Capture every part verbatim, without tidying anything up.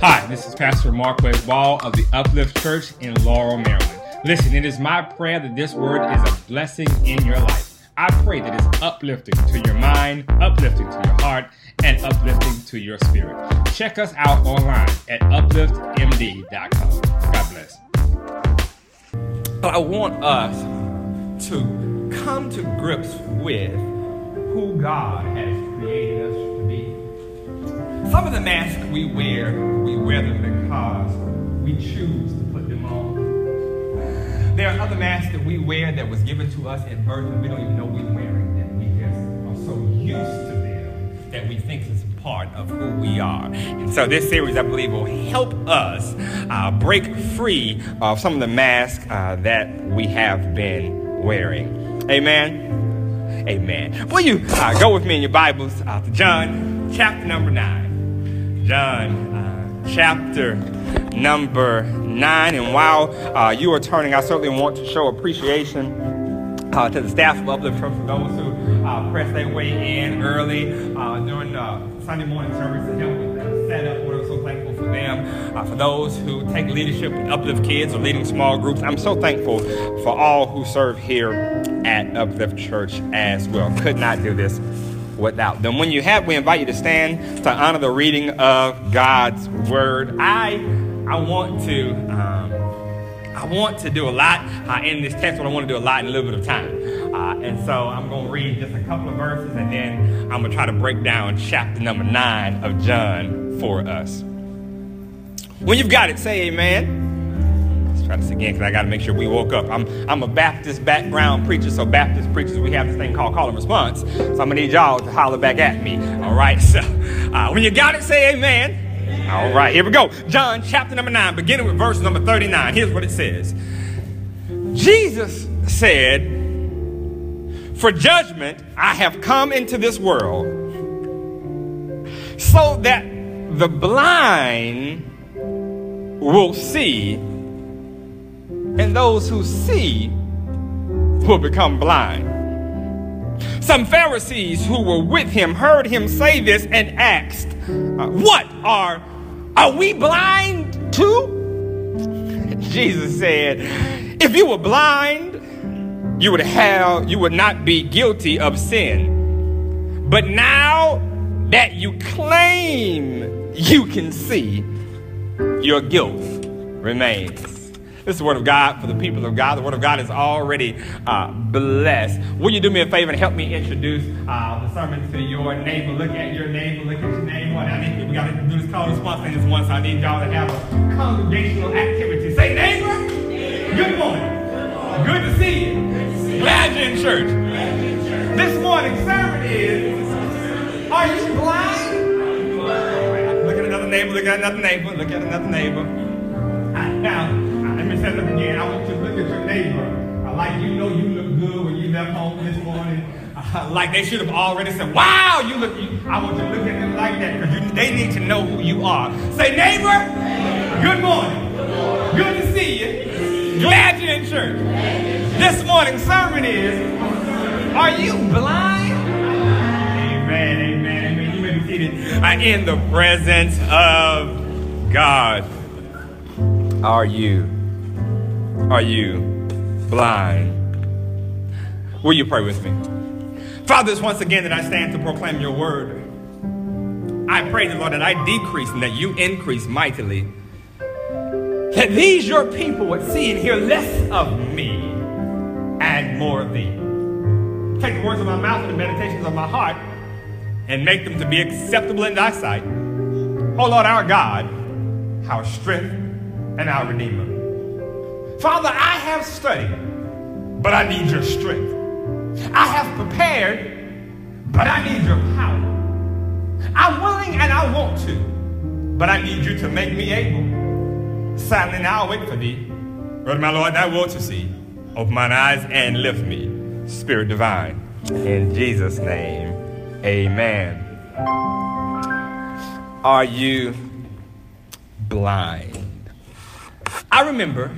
Hi, this is Pastor Marquez Ball of the Uplift Church in Laurel, Maryland. Listen, it is my prayer that this word is a blessing in your life. I pray that it's uplifting to your mind, uplifting to your heart, and uplifting to your spirit. Check us out online at uplift m d dot com. God bless. I want us to come to grips with who God has created us to be. Some of the masks we wear, we wear them because we choose to put them on. There are other masks that we wear that was given to us at birth and we don't even know we're wearing them. We just are so used to them that we think it's a part of who we are. And so this series, I believe, will help us uh, break free of some of the masks uh, that we have been wearing. Amen? Amen. Will you uh, go with me in your Bibles uh, to John chapter number nine. John uh, chapter number nine. And while uh, you are turning, I certainly want to show appreciation uh, to the staff of Uplift Church for those who uh, pressed their way in early uh, during uh, Sunday morning service to help with the setup. We're so thankful for them. Uh, for those who take leadership with Uplift Kids or leading small groups, I'm so thankful for all who serve here at Uplift Church as well. Could not do this without them. When you have, we invite you to stand to honor the reading of God's word. I I want to um, I want to do a lot uh, in this text, but I want to do a lot in a little bit of time. Uh, and so I'm going to read just a couple of verses, and then I'm going to try to break down chapter number nine of John for us. When you've got it, say amen. Try this again because I got to make sure we woke up. I'm I'm a Baptist background preacher, so Baptist preachers, we have this thing called call and response. So I'm going to need y'all to holler back at me. All right, so uh, when you got it, say amen. All right, here we go. John chapter number nine, beginning with verse number thirty-nine. Here's what it says. Jesus said, "For judgment I have come into this world, so that the blind will see, and those who see will become blind." Some Pharisees who were with him heard him say this and asked, uh, "What, are, are we blind too?" Jesus said, "If you were blind, you would have, you would not be guilty of sin. But now that you claim you can see, your guilt remains." This is the word of God for the people of God. The word of God is already uh, blessed. Will you do me a favor and help me introduce uh, the sermon to your neighbor? Look at your neighbor. Look at your neighbor. I need, we got to do this call and response thing this once. So I need y'all to have a congregational activity. Say, neighbor, good morning. Good to see you. Glad you're in church. This morning's sermon is, are you blind? Look at another neighbor. Look at another neighbor. Look at another neighbor. Now, let me say that again. I want you to look at your neighbor uh, like you know you look good when you left home this morning. Uh, like they should have already said, "Wow, you look." You, I want you to look at them like that because they need to know who you are. Say, neighbor, good morning. Good to see you. Glad you're in church. This morning's sermon is, are you blind? Amen, amen, amen. You may be seated uh, in the presence of God. Are you, are you blind? Will you pray with me? Father, it's once again that I stand to proclaim your word. I pray, the Lord, that I decrease and that you increase mightily. That these your people would see and hear less of me and more of thee. Take the words of my mouth and the meditations of my heart and make them to be acceptable in thy sight. Oh Lord, our God, our strength and our Redeemer. Father, I have studied, but I need your strength. I have prepared, but I need your power. I'm willing and I want to, but I need you to make me able. Silently now I'll wait for thee. Lord, my Lord, thy will to see. Open mine eyes and lift me, Spirit divine. In Jesus' name, amen. Are you blind? I remember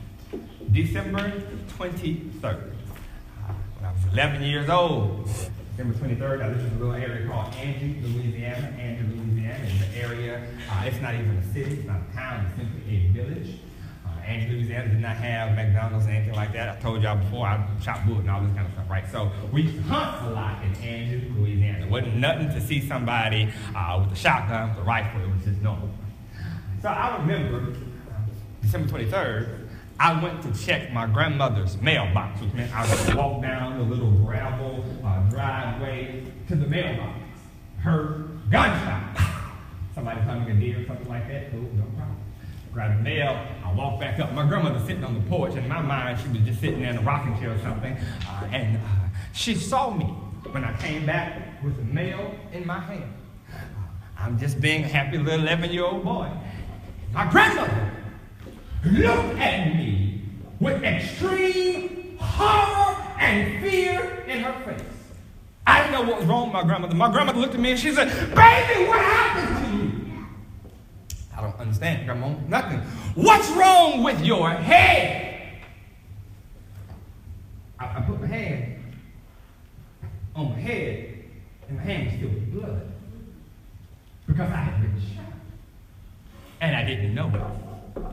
December twenty-third, when I was eleven years old. December twenty-third, I live in a little area called Angie, Louisiana. Angie, Louisiana is an area. Uh, it's not even a city. It's not a town. It's simply a village. Uh, Angie, Louisiana did not have McDonald's or anything like that. I told y'all before, I chop wood and all this kind of stuff, right? So we used to hunt a lot in Angie, Louisiana. There wasn't nothing to see somebody uh, with a shotgun, with a rifle. It was just normal. So I remember uh, December twenty-third, I went to check my grandmother's mailbox, which meant I would walk down the little gravel uh, driveway to the mailbox. Heard gunshot. Somebody hunting a deer or something like that. Cool, no problem. Grab the mail. I walk back up. My grandmother sitting on the porch. In my mind, she was just sitting there in a rocking chair or something. Uh, and uh, she saw me when I came back with the mail in my hand. Uh, I'm just being a happy little eleven-year-old boy. My grandmother looked at me with extreme horror and fear in her face. I didn't know what was wrong with my grandmother. My grandmother looked at me and she said, "Baby, what happened to you?" I don't understand, Grandma. Nothing. "What's wrong with your head?" I, I put my hand on my head and my hand was filled with blood because I had been shot. And I didn't know it.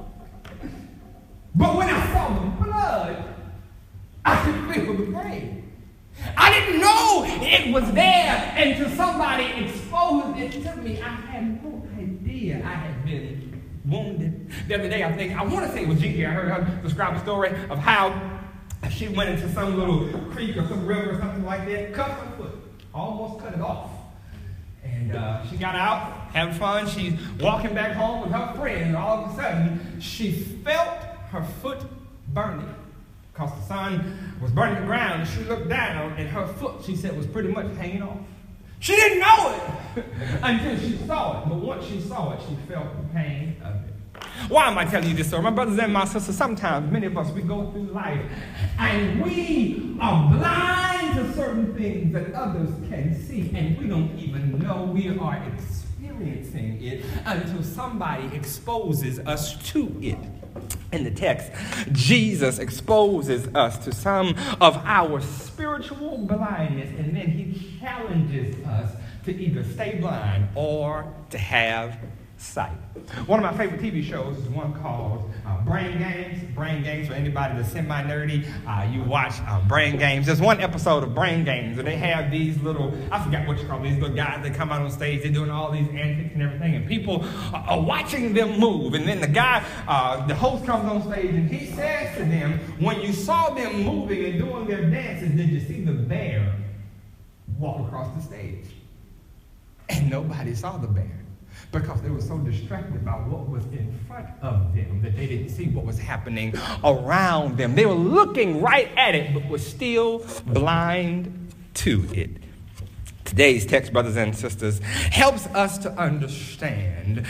But when I saw the blood, I could feel the pain. I didn't know it was there until somebody exposed it to me. I had no idea I had been wounded. The other day, I think, I want to say it was Gigi. I heard her describe a story of how she went into some little creek or some river or something like that, cut her foot, almost cut it off. And uh, she got out, having fun. She's walking back home with her friend, and all of a sudden, she felt her foot burning because the sun was burning the ground. And she looked down, and her foot, she said, was pretty much hanging off. She didn't know it until she saw it. But once she saw it, she felt the pain of it. Why am I telling you this story? My brothers and my sisters, sometimes many of us, we go through life and we are blind to certain things that others can see, and we don't even know we are experiencing it until somebody exposes us to it. In the text, Jesus exposes us to some of our spiritual blindness, and then he challenges us to either stay blind or to have sight. One of my favorite T V shows is one called uh, Brain Games. Brain Games, for anybody that's semi-nerdy, uh, you watch uh, Brain Games. There's one episode of Brain Games where they have these little, I forgot what you call these little guys that come out on stage, they're doing all these antics and everything, and people are watching them move. And then the guy, uh, the host comes on stage and he says to them, when you saw them moving and doing their dances, did you see the bear walk across the stage? And nobody saw the bear, because they were so distracted by what was in front of them that they didn't see what was happening around them. They were looking right at it, but were still blind to it. Today's text, brothers and sisters, helps us to understand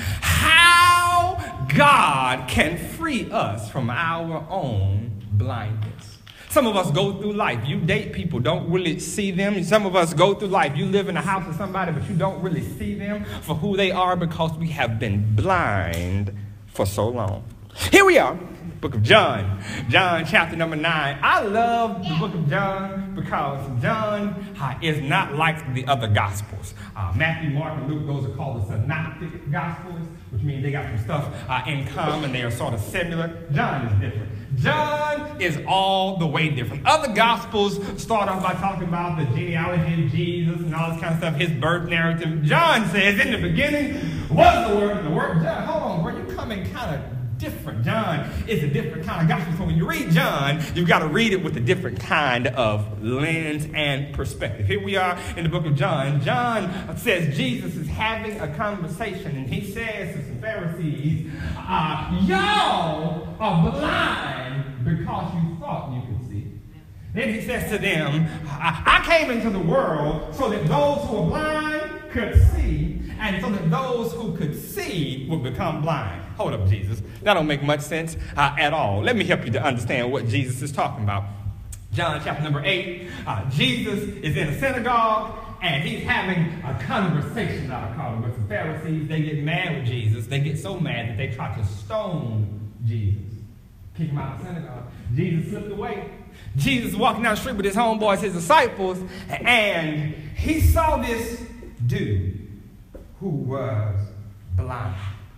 how God can free us from our own blindness. Some of us go through life. You date people, don't really see them. Some of us go through life. You live in a house with somebody, but you don't really see them for who they are because we have been blind for so long. Here we are, book of John. John chapter number nine. I love the book of John because John uh, is not like the other gospels. Uh, Matthew, Mark, and Luke, those are called the synoptic gospels, which means they got some stuff uh, in common. They are sort of similar. John is different. John is all the way different. Other gospels start off by talking about the genealogy of Jesus and all this kind of stuff, his birth narrative. John says, in the beginning was the Word, and the Word. John, hold on, bro, you're coming kind of different. John is a different kind of gospel. So when you read John, you've got to read it with a different kind of lens and perspective. Here we are in the book of John. John says Jesus is having a conversation, and he says to some Pharisees, uh, y'all are blind because you thought you could see. Then he says to them, I, I came into the world so that those who are blind could see, and so that those who could see would become blind. Hold up, Jesus. That don't make much sense uh, at all. Let me help you to understand what Jesus is talking about. John chapter number eight, uh, Jesus is in a synagogue, and he's having a conversation, I call it, with the Pharisees. They get mad with Jesus. They get so mad that they try to stone Jesus, kick him out of the synagogue. Jesus slipped away. Jesus walking down the street with his homeboys, his disciples, and he saw this dude who was blind.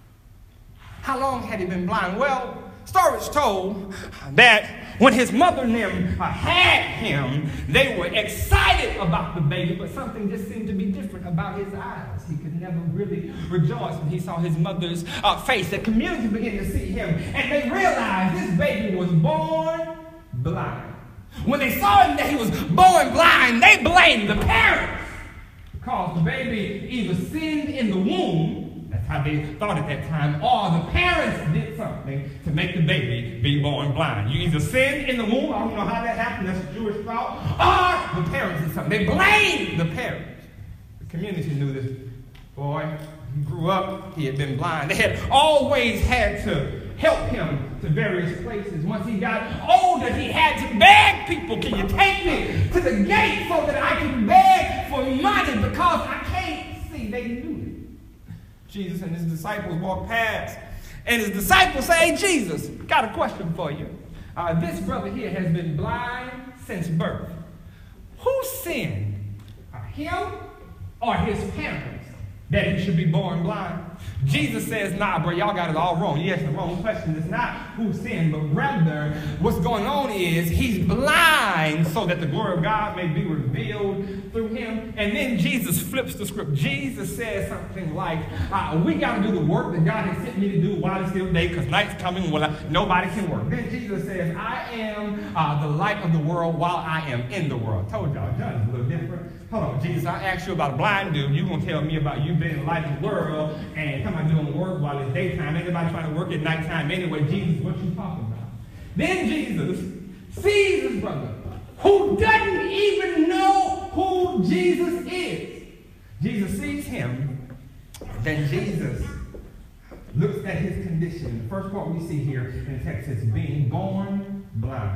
How long had he been blind? Well, stories told that when his mother and them had him, they were excited about the baby, but something just seemed to be different about his eyes. He could never really rejoice when he saw his mother's uh, face. The community began to see him, and they realized this baby was born blind. When they saw him that he was born blind, they blamed the parents because the baby either sinned in the womb, that's how they thought at that time, or the parents did something to make the baby be born blind. You either sinned in the womb, I don't know how that happened, that's a Jewish thought, or the parents did something. They blamed the parents. The community knew this boy. He grew up, he had been blind. They had always had to help him to various places. Once he got older, he had to beg people, can you take me to the gate so that I can beg for money because I can't see. They knew it. Jesus and his disciples walked past, and his disciples say, hey, Jesus, got a question for you. Uh, this brother here has been blind since birth. Who sinned, uh, him or his parents, that he should be born blind? Jesus says, nah, bro, y'all got it all wrong. You asked the wrong question. It's not who sinned, but rather what's going on is he's blind so that the glory of God may be revealed through him. And then Jesus flips the script. Jesus says something like, uh, we got to do the work that God has sent me to do while it's still day, because night's coming when I, nobody can work. Then Jesus says, I am uh, the light of the world while I am in the world. I told y'all, John is a little different. Hold on, Jesus, I asked you about a blind dude. You're going to tell me about you being the light of the world and come out doing work while it's daytime. Anybody trying to work at nighttime anyway? Jesus, what you talking about? Then Jesus sees his brother who doesn't even know who Jesus is. Jesus sees him. Then Jesus looks at his condition. The first part we see here in the text is being born blind.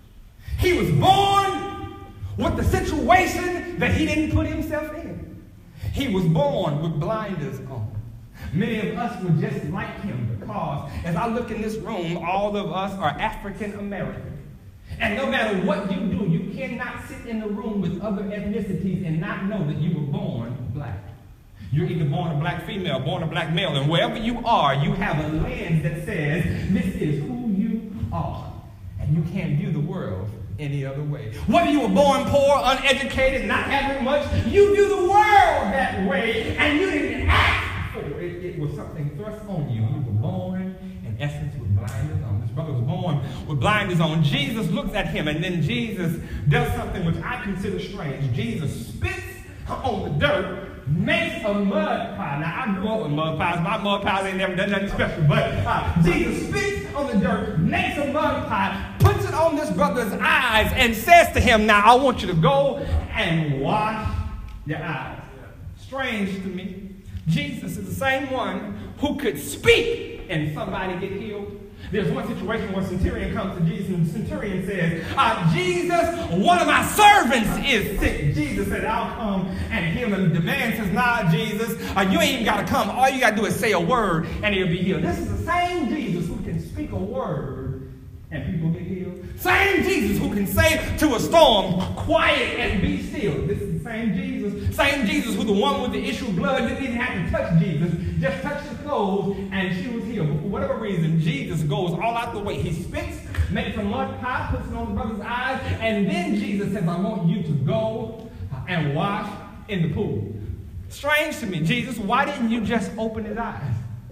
He was born with the situation that he didn't put himself in. He was born with blinders on. Many of us were just like him because as I look in this room, all of us are African American. And no matter what you do, you cannot sit in the room with other ethnicities and not know that you were born black. You're either born a black female, born a black male, and wherever you are, you have a lens that says this is who you are. And you can't view the world any other way. Whether you were born poor, uneducated, not having much, you view the world that way, and you didn't ask for it. It was something thrust on you. You were born, in essence, with blinders on. This brother was born with blinders on. Jesus looks at him, and then Jesus does something which I consider strange. Jesus spits on the dirt, makes a mud pie. Now, I grew up with mud pies. My mud pies ain't never done nothing special, but uh, Jesus spits on the dirt, makes a mud pie, puts it on this brother's eyes, and says to him, now, I want you to go and wash your eyes. Strange to me. Jesus is the same one who could speak and somebody get healed. There's one situation where a centurion comes to Jesus, and the centurion says, uh, Jesus, one of my servants is sick. Jesus said, I'll come and heal him. The man says, nah, Jesus, uh, you ain't even got to come. All you got to do is say a word, and he'll be healed. This is the same Jesus who can speak a word, and people get healed. Same Jesus who can say to a storm, quiet and be still. This is the same Jesus. Same Jesus who the one with the issue of blood didn't even have to touch Jesus, just touched his clothes, and she was healed. But for whatever reason, Jesus goes all out the way. He spits, makes a mud pie, puts it on the brother's eyes, and then Jesus says, I want you to go and wash in the pool. Strange to me. Jesus, why didn't you just open his eyes?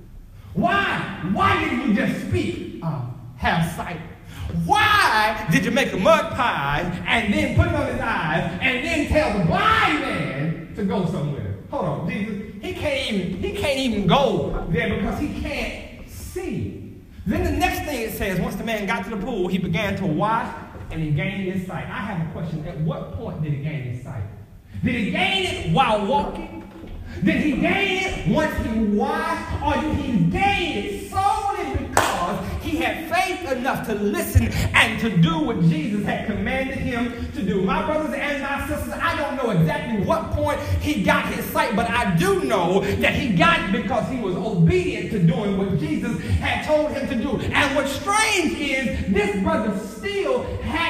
Why? Why didn't you just speak, uh, have sight? Why did you make a mud pie and then put it on his eyes and then tell the blind man to go somewhere? Hold on, Jesus. He can't even, he can't even go there because he can't see. Then the next thing it says, once the man got to the pool, he began to wash and he gained his sight. I have a question. At what point did he gain his sight? Did he gain it while walking? Did he gain it once he washed? Or did he gain it solely because he had faith enough to listen and to do what Jesus had commanded him to do? My brothers and my sisters, I don't know exactly what point he got his sight, but I do know that he got it because he was obedient to doing what Jesus had told him to do. And what's strange is this brother still hadn't seen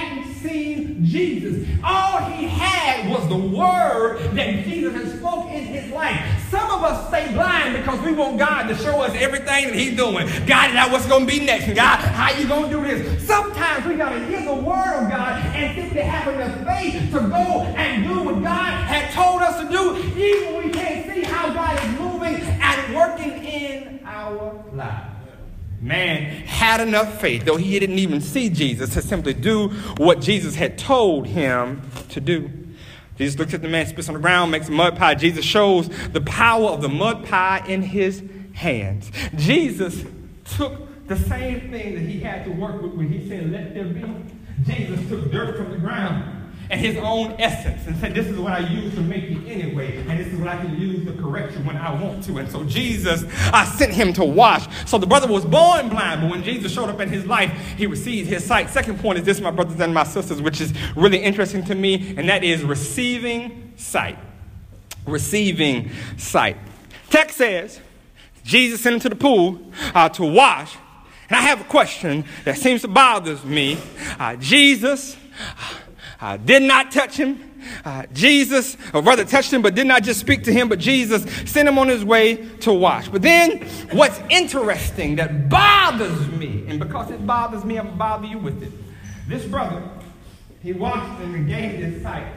seen Jesus. All he had was the word that Jesus had spoken in his life. Some of us stay blind because we want God to show us everything that he's doing. God, now what's going to be next? God, how you going to do this? Sometimes we got to hear the word of God and simply having the faith to go and do what God had told us to do, even when we can't see how God is moving and working in our lives. Man had enough faith, though he didn't even see Jesus, to simply do what Jesus had told him to do. Jesus looks at the man, spits on the ground, makes a mud pie. Jesus shows the power of the mud pie in his hands. Jesus took the same thing that he had to work with when he said, let there be. Jesus took dirt from the ground and his own essence and said, this is what I use to make it anyway, and this is what I can use to correction when I want to. And so Jesus, I sent him to wash. So the brother was born blind, but when Jesus showed up in his life, he received his sight. Second point is this, my brothers and my sisters, which is really interesting to me, and that is receiving sight. Receiving sight. Text says, Jesus sent him to the pool uh, to wash. And I have a question that seems to bother me. Uh, Jesus Uh, did not touch him. Uh, Jesus, or rather touched him, but did not just speak to him, but Jesus sent him on his way to wash. But then what's interesting that bothers me, and because it bothers me, I'm going to bother you with it. This brother, he washed and regained his sight.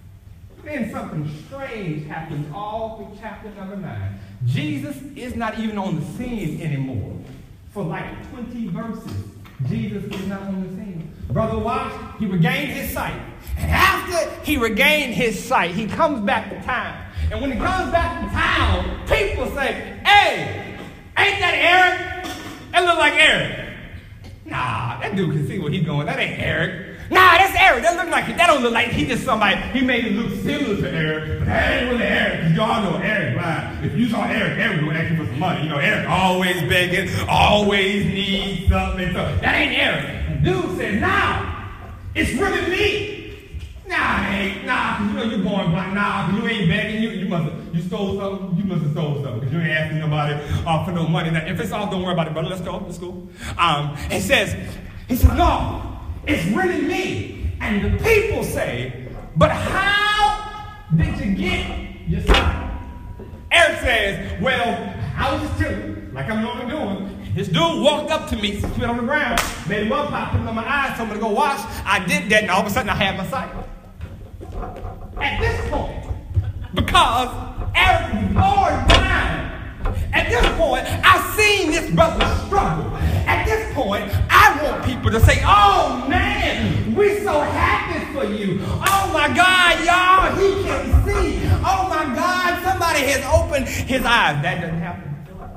Then something strange happens all through chapter number nine. Jesus is not even on the scene anymore. For like twenty verses, Jesus is not on the scene. Brother washed, he regained his sight. And after he regained his sight, he comes back to town. And when he comes back to town, people say, hey, ain't that Eric? That look like Eric. Nah, that dude can see where he's going. That ain't Eric. Nah, that's Eric. That look like that don't look like he just somebody. He made it look similar to Eric, but that ain't really Eric. Because y'all know Eric, right? If you saw Eric, Eric would ask you for some money. You know, Eric always begging, always needs something. So that ain't Eric. And dude said, nah, it's really me. Nah, it ain't. Nah, because you know you're born blind. Nah, because you ain't begging. You, you must have, you stole something. You must have stole something because you ain't asking nobody uh, for no money. Now, if it's off, don't worry about it, brother. Let's go. Let's go. Um, it says, he says, no. It's really me. And the people say, but how did you get your sight? Eric says, well, I was just chilling, like I'm normally doing. This dude walked up to me, spit on the ground, made him up, I put him on my eyes, told me to go wash. I did that, and all of a sudden I had my sight. At this point, because Eric was born blind, at this point, I've seen this brother struggle. At this point, I want people to say, oh man, we're so happy for you. Oh my God, y'all, he can see. Oh my God, somebody has opened his eyes. That doesn't happen.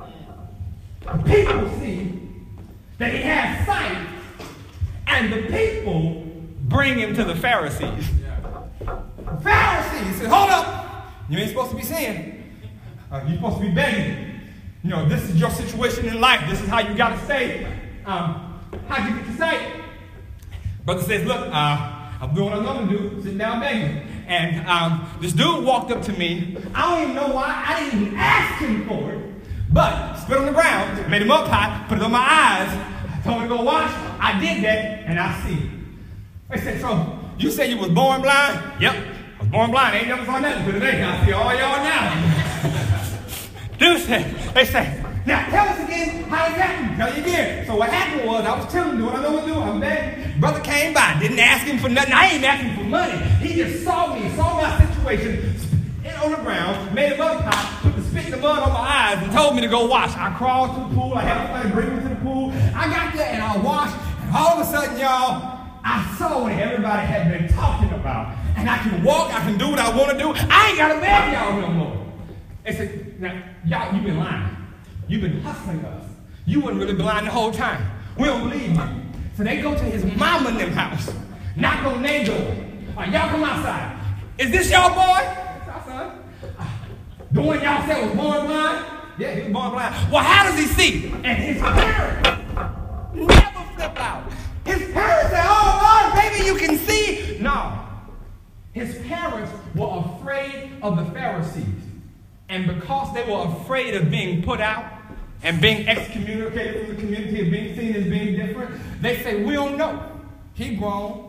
People see that he has sight, and the people bring him to the Pharisees. The Pharisees say, hold up, you ain't supposed to be seeing. Uh, you're supposed to be begging. You know, this is your situation in life. This is how you got to stay. Um, how'd you get your sight? Brother says, look, uh, I'm doing what I'm going to do. Sit down begging. And um, this dude walked up to me. I don't even know why. I didn't even ask him for it. But spit on the ground, made him up high, put it on my eyes, told me to go wash. I did that, and I see. They said, so you say you was born blind? Yep. I was born blind. I ain't never saw nothing but today. I see all y'all now. Dude said, they say, now tell us again how it happened. Tell you again. So what happened was, I was telling you what I know what to do. I'm begging. Brother came by, didn't ask him for nothing. I ain't asking for money. He just saw me, saw my situation, spit on the ground, made a mud pie, put the spit in the mud on my eyes, and told me to go wash. I crawled to the pool. I had somebody bring me to the pool. I got there and I washed, and all of a sudden, y'all, I saw what everybody had been talking about. And I can walk, I can do what I want to do. I ain't got to beg y'all no more. They said, now, y'all, you've been lying. You've been hustling us. You wasn't really blind the whole time. We don't believe you. So they go to his mama and them house, knock on their door. All right, y'all come outside. Is this y'all boy? That's our son. Uh, the one y'all said was born blind? Yeah, he was born blind. Well, how does he see? And his parents never flip out. His parents say, oh, Lord, baby, you can see. No. His parents were afraid of the Pharisees. And because they were afraid of being put out and being excommunicated from the community and being seen as being different, they say, we don't know. He grown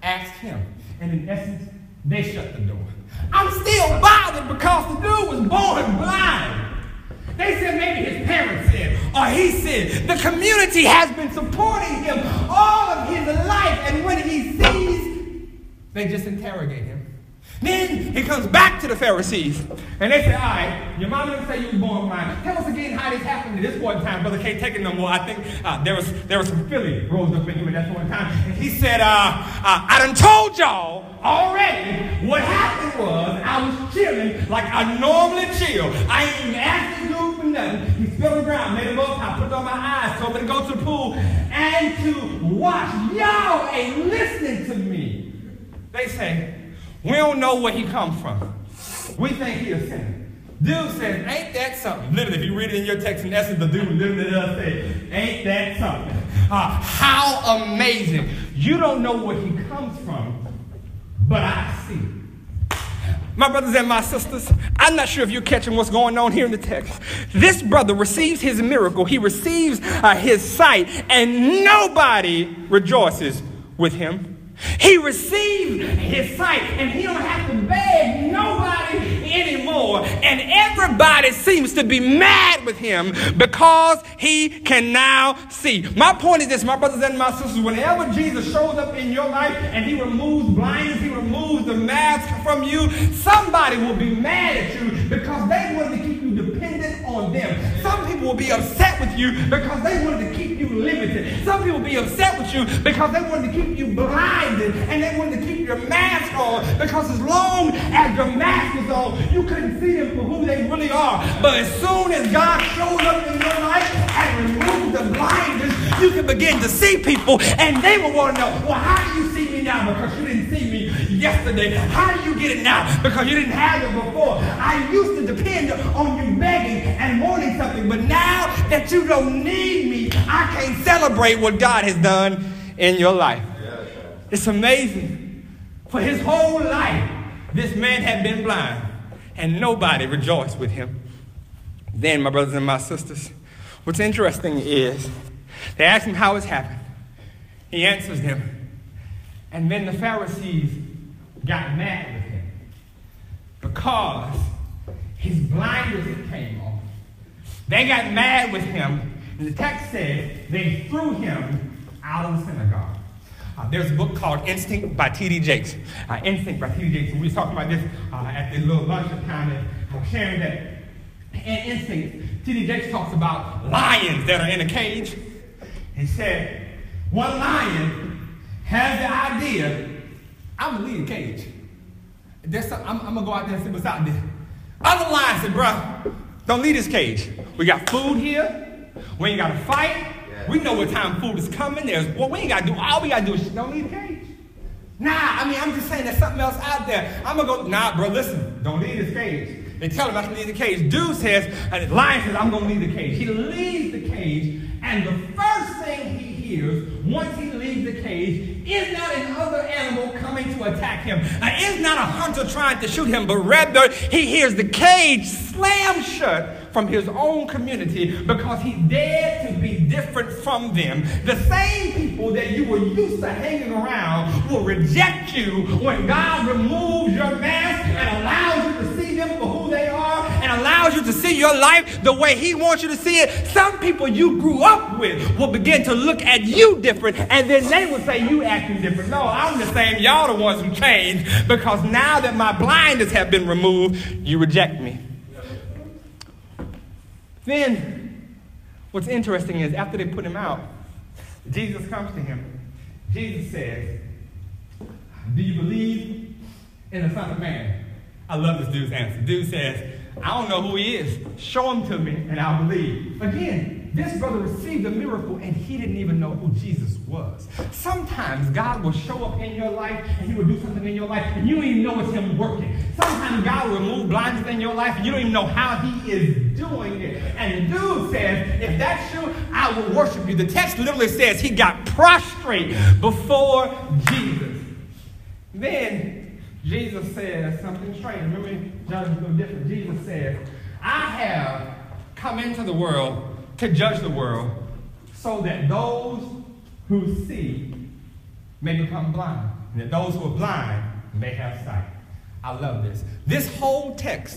asked him. And in essence, they shut the door. I'm still bothered because the dude was born blind. They said maybe his parents said, or he said. The community has been supporting him all of his life, and when he sees, they just interrogate him. Then he comes back to the Pharisees, and they say, all right, your mama didn't say you were born blind. Tell us again how this happened. This one time, brother can't take it no more. I think uh, there was there was some Philly rose up in him at that one time. And he said, uh, uh, I done told y'all already. What happened was I was chilling like I normally chill. I ain't even asked the dude for nothing. He spilled on the ground, made a up. I put it on my eyes, told me to go to the pool and to watch. Y'all ain't listening to me. They say, we don't know where he comes from. We think he a sinner. Dude says, ain't that something? Literally, if you read it in your text, in essence, the dude literally does say, ain't that something? Uh, how amazing. You don't know where he comes from, but I see. My brothers and my sisters, I'm not sure if you're catching what's going on here in the text. This brother receives his miracle. He receives uh, his sight, and nobody rejoices with him. He received his sight, and he don't have to beg nobody anymore. And everybody seems to be mad with him because he can now see. My point is this, my brothers and my sisters, whenever Jesus shows up in your life and he removes blindness, he removes the mask from you, somebody will be mad at you because they wanted to keep you dependent on them. Some people will be upset with you because they wanted to keep you limited. Some people will be upset with you because they wanted to keep you blind. And they wanted to keep your mask on because as long as your mask was on, you couldn't see them for who they really are. But as soon as God shows up in your life and removes the blindness, you can begin to see people, and they will want to know, well, how do you see me now? Because you didn't see me yesterday. How do you get it now? Because you didn't have it before. I used to depend on you begging and wanting something, but now that you don't need me, I can't celebrate what God has done in your life. It's amazing. For his whole life, this man had been blind, and nobody rejoiced with him. Then, my brothers and my sisters, what's interesting is they asked him how it's happened. He answers them. And then the Pharisees got mad with him because his blinders came off. They got mad with him, and the text says they threw him out of the synagogue. Uh, there's a book called Instinct by T D Jakes. Uh, Instinct by T D Jakes. And we were talking about this uh, at the little lunch time, and I was sharing that in Instinct, T D Jakes talks about lions that are in a cage. He said, one lion has the idea, I'm going to leave the cage. There's some, I'm, I'm going to go out there and see what's out there. Other lions said, bro, don't leave this cage. We got food here. We ain't got to fight. We know what time food is coming. There's well, we ain't got to do, all we got to do is don't leave the cage. Nah, I mean, I'm just saying there's something else out there. I'm going to go, nah, bro, listen, don't leave this cage. They tell him I can leave the cage. Dude says, and the lion says, I'm going to leave the cage. He leaves the cage, and the first thing he hears once he leaves the cage is not another animal coming to attack him. Uh, is not a hunter trying to shoot him, but rather he hears the cage slam shut from his own community because he dared to be different from them. The same people that you were used to hanging around will reject you when God removes your mask and allows you to see them for who they are and allows you to see your life the way he wants you to see it. Some people you grew up with will begin to look at you different, and then they will say you acting different. No, I'm the same. Y'all the ones who changed because now that my blinders have been removed, you reject me. Then, what's interesting is after they put him out, Jesus comes to him. Jesus says, do you believe in the Son of Man? I love this dude's answer. Dude says, I don't know who he is. Show him to me and I'll believe. Again, this brother received a miracle and he didn't even know who Jesus was. Sometimes God will show up in your life and he will do something in your life and you don't even know it's him working. Sometimes God will remove blindness in your life and you don't even know how he is doing it. And the dude says, if that's you, I will worship you. The text literally says he got prostrate before Jesus. Then Jesus says something strange. Remember, John is a little different. Jesus says, I have come into the world to judge the world so that those who see may become blind. and that those who are blind may have sight. I love this. This whole text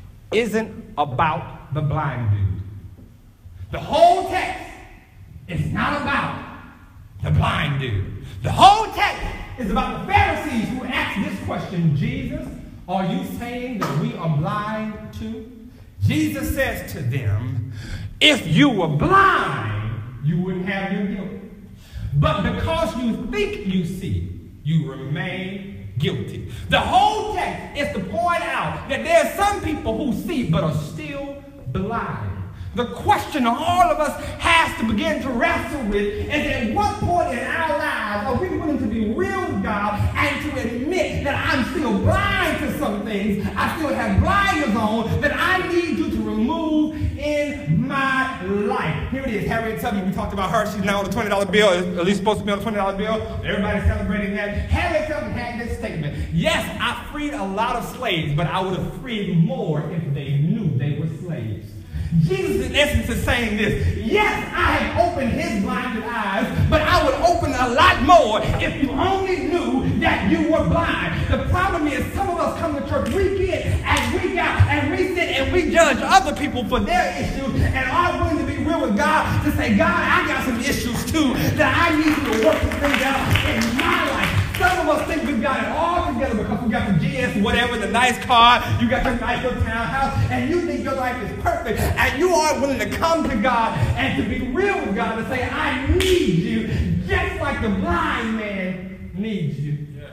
isn't about the blind dude. The whole text is not about the blind dude. The whole text is about the Pharisees who asked this question, Jesus, are you saying that we are blind too? Jesus says to them, if you were blind, you wouldn't have your guilt. But because you think you see, you remain guilty. The whole text is to point out that there are some people who see but are still blind. The question all of us has to begin to wrestle with is at what point in our lives are we willing to be real with God and to admit that I'm still blind to some things, I still have blinders on that I need you to remove in my life. Here it is, Harriet Tubman. We talked about her. She's now on the twenty dollar bill, at least supposed to be on the twenty dollar bill. Everybody's celebrating that. Harriet Tubman had this statement. Yes, I freed a lot of slaves, but I would have freed more if they knew they were slaves. Jesus, in essence, is saying this. Yes, I have opened his blinded eyes, but I would open a lot more if you only knew that you were blind. The problem is some of us come to church week in and week out, and we sit and we judge other people for their issues and are willing to be real with God to say, God, I got some issues too that I need you to work some things out in my life. Some of us think we've got it all together because we got the G S whatever, the nice car, you got your nice little townhouse, and you think your life is perfect, and you aren't willing to come to God and to be real with God and say, I need you, just like the blind man needs you. Yeah.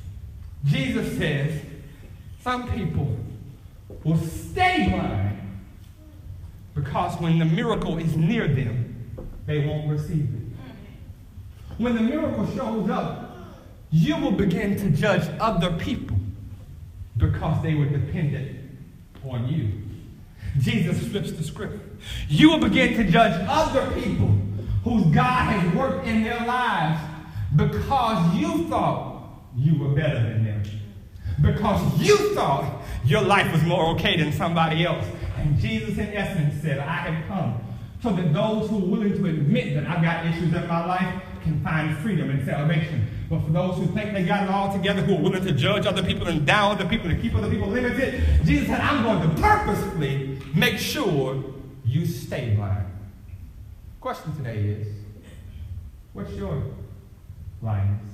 Jesus says some people will stay blind because when the miracle is near them, they won't receive it. When the miracle shows up, you will begin to judge other people because they were dependent on you. Jesus flips the script. You will begin to judge other people whose God has worked in their lives because you thought you were better than them. Because you thought your life was more okay than somebody else. And Jesus, in essence, said, I have come so that those who are willing to admit that I've got issues in my life can find freedom and salvation. But for those who think they got it all together, who are willing to judge other people and down other people and keep other people limited, Jesus said, I'm going to purposefully make sure you stay blind. Question today is, what's your blindness?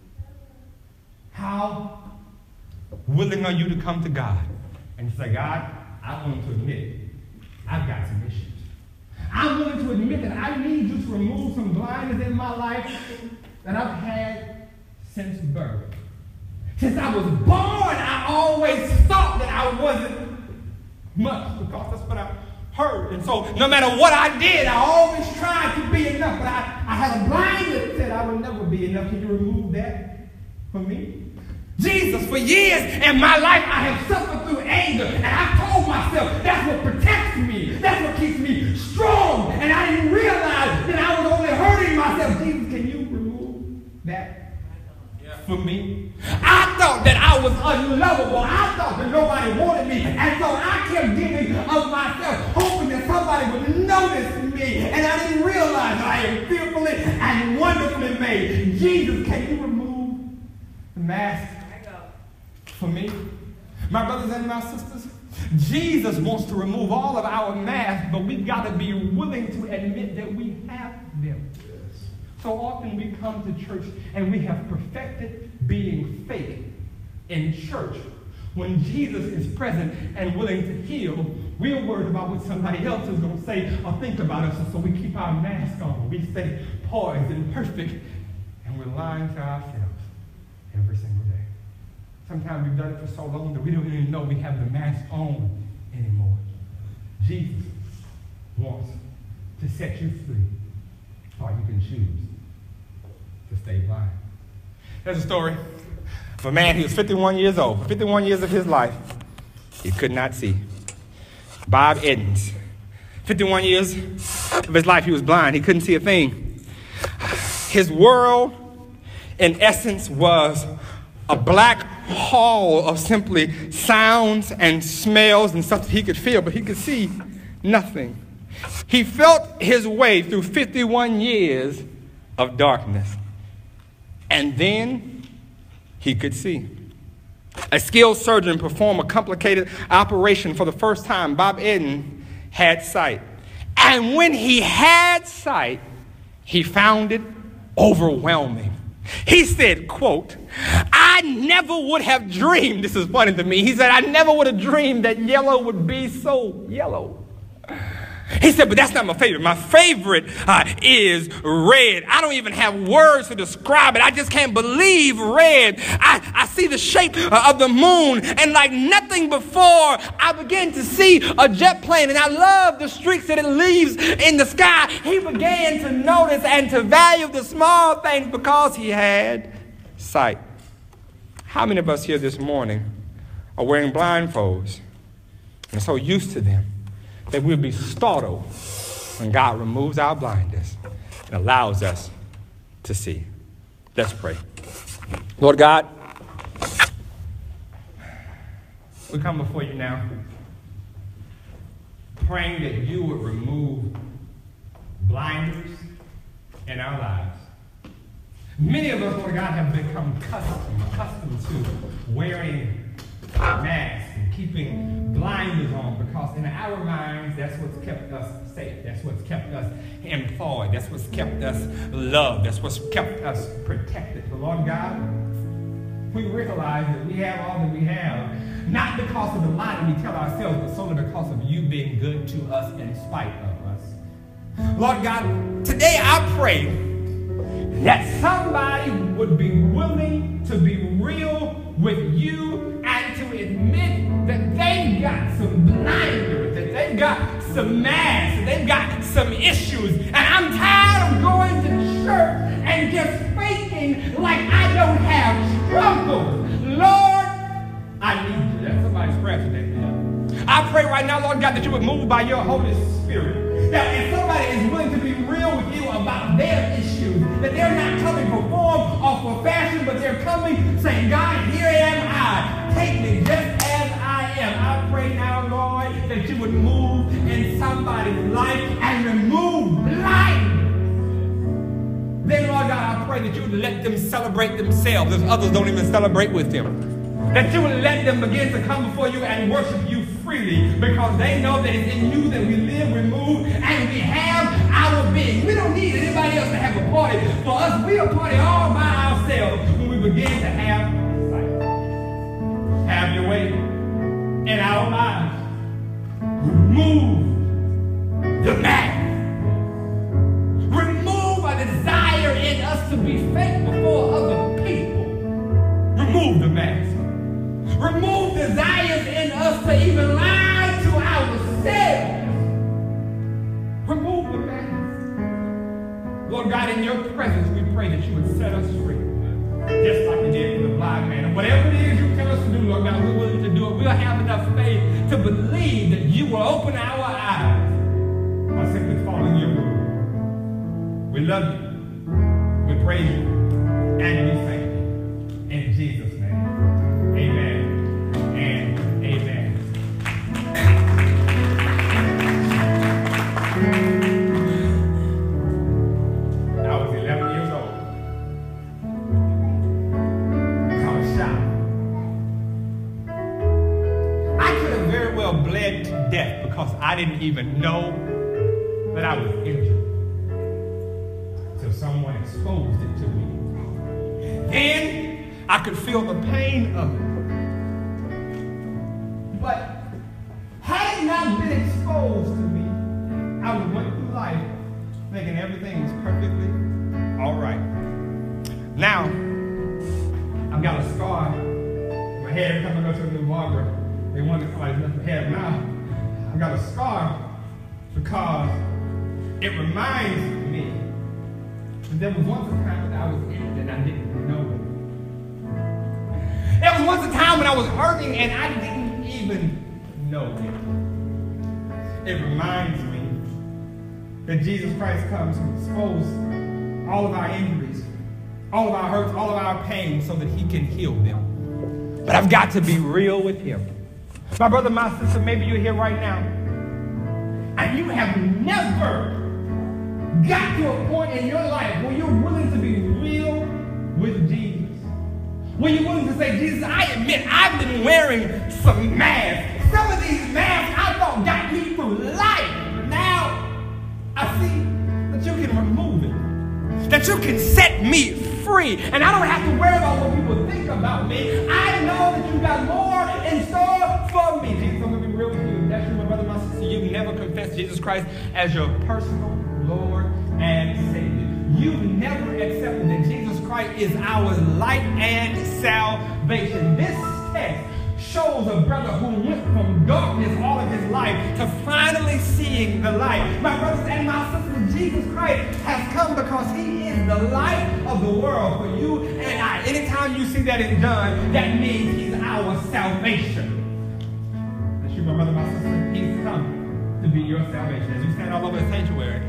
How willing are you to come to God and say, God, I'm willing to admit I've got some issues. I'm willing to admit that I need you to remove some blindness in my life that I've had since birth. Since I was born, I always thought that I wasn't much because that's what I heard. And so no matter what I did, I always tried to be enough. But I, I had a blindness that said I would never be enough. Can you remove that for me? Jesus, for years in my life, I have suffered through anger. And I told myself that's what protects me. That's what keeps me strong. And I didn't realize that I was only hurting myself. Jesus, can you remove that for me? I thought that I was unlovable. I thought that nobody wanted me. And so I kept giving of myself, hoping that somebody would notice me. And I didn't realize I am fearfully and wonderfully made. Jesus, can you remove the mask for me? My brothers and my sisters, Jesus wants to remove all of our masks, but we've got to be willing to admit that we have them. So often we come to church and we have perfected being fake in church. When Jesus is present and willing to heal, we're worried about what somebody else is going to say or think about us, and so we keep our mask on. We stay poised and perfect, and we're lying to ourselves every single day. Sometimes we've done it for so long that we don't even know we have the mask on anymore. Jesus wants to set you free, or you can choose to stay blind. There's a story of a man who was fifty-one years old. fifty-one years of his life, he could not see. Bob Edens. fifty-one years of his life, he was blind. He couldn't see a thing. His world, in essence, was a black hall of simply sounds and smells and stuff that he could feel, but he could see nothing. He felt his way through fifty-one years of darkness. And then he could see. A skilled surgeon performed a complicated operation for the first time. Bob Eden had sight. And when he had sight, he found it overwhelming. He said, quote, I never would have dreamed, this is funny to me, he said, I never would have dreamed that yellow would be so yellow. He said, but that's not my favorite. My favorite uh, is red. I don't even have words to describe it. I just can't believe red. I, I see the shape uh, of the moon, and like nothing before, I begin to see a jet plane, and I love the streaks that it leaves in the sky. He began to notice and to value the small things because he had sight. How many of us here this morning are wearing blindfolds and so used to them that we'll be startled when God removes our blindness and allows us to see? Let's pray. Lord God, we come before you now, praying that you would remove blinders in our lives. Many of us, Lord God, have become accustomed, accustomed to wearing masks and keeping blinders on because in our minds, that's what's kept us safe. That's what's kept us employed. That's what's kept us loved. That's what's kept us protected. But Lord God, we realize that we have all that we have, not because of the lie that we tell ourselves, but solely because of you being good to us in spite of us. Lord God, today I pray that somebody would be willing to be real with you and to admit that they've got some blinders, that they've got some masks, that they've got some issues. And I'm tired of going to church and just faking like I don't have struggles. Lord, I need you. That's somebody's prayer today. I pray right now, Lord God, that you would move by your Holy Spirit. That if somebody is willing to be real with you about their issues, that they're not coming for form or for fashion, but they're coming saying, God, here am I. Take me just as I am. I pray now, Lord, that you would move in somebody's life and remove blindness. Then, Lord God, I pray that you would let them celebrate themselves if others don't even celebrate with them. That you would let them begin to come before you and worship you freely because they know that it's in you that we live, we move, and we have our being. We don't need anybody else to have a party. For us, we are party all by ourselves when we begin to have sight. Have your way in our lives. Remove the mask. Remove a desire in us to be fake before other people. Remove the mask. Remove desires in us to even lie to ourselves. Remove the mask. Lord God, in your presence, we pray that you would set us free. Just like you did for the blind man. And whatever it is you tell us to do, Lord God, we're willing to do it. We'll have enough faith to believe that you will open our eyes by simply following your word. We love you. We praise you. And we thank you. In Jesus' name. Amen. And amen. I was eleven years old. I was shocked. I could have very well bled to death because I didn't even know that I was injured until someone exposed it to me. Then I could feel the pain of it. But had it not been exposed to me, I would went through life thinking everything was perfectly all right. Now, I've got a scar on my head. Every time I go to a new barber, they wonder if somebody's left my head. Now, I've got a scar because it reminds me that there was once a time that I was injured and I didn't know it. There was once a time when I was hurting and I didn't even know it. It reminds me that Jesus Christ comes to expose all of our injuries, all of our hurts, all of our pain so that he can heal them. But I've got to be real with him. My brother, my sister, maybe you're here right now and you have never got to a point in your life where you're willing to be real with Jesus. When you're willing to say, Jesus, I admit I've been wearing some masks. Some of these masks I thought got me through life. But now I see that you can remove it. That you can set me free. And I don't have to worry about what people think about me. I know that you got more in store for me. Jesus, I'm going to be real with you. That's you, my brother, my sister. You've never confessed Jesus Christ as your personal Lord and Savior. You've never accepted that Jesus Christ is our light and salvation. This text shows a brother who went from darkness all of his life to finally seeing the light. My brothers and my sisters, Jesus Christ has come because he is the light of the world for you and I. Anytime you see that in John, that means he's our salvation. That's you, my brother, my sister. He's come to be your salvation. As you stand all over the sanctuary,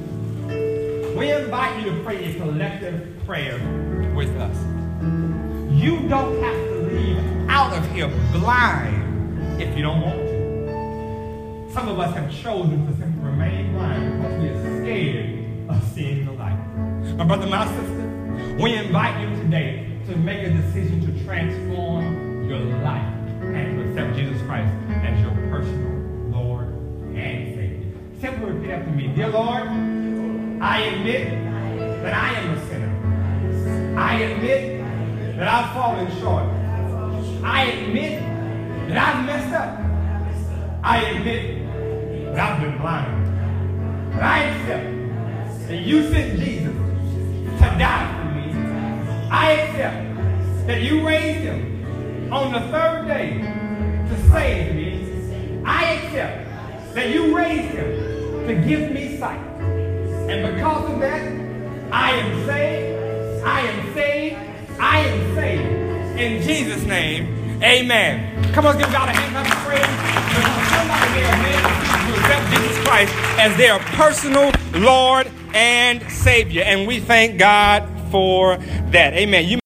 we invite you to pray a collective prayer with us. You don't have to leave out of here blind if you don't want to. Some of us have chosen to simply remain blind because we are scared of seeing the light. My brother, my sister, we invite you today to make a decision to transform your life and to accept Jesus Christ as your personal Lord and Savior. Simply repeat after me. Dear Lord, I admit that I am a sinner. I admit that I've fallen short. I admit that I've messed up. I admit that I've been blind. But I accept that you sent Jesus to die for me. I accept that you raised him on the third day to save me. I accept that you raised him to give me sight. And because of that, I am saved, I am saved, I am saved. In Jesus' name, amen. Come on, give God a hand clap of praise. Because somebody there made to accept Jesus Christ as their personal Lord and Savior. And we thank God for that. Amen. You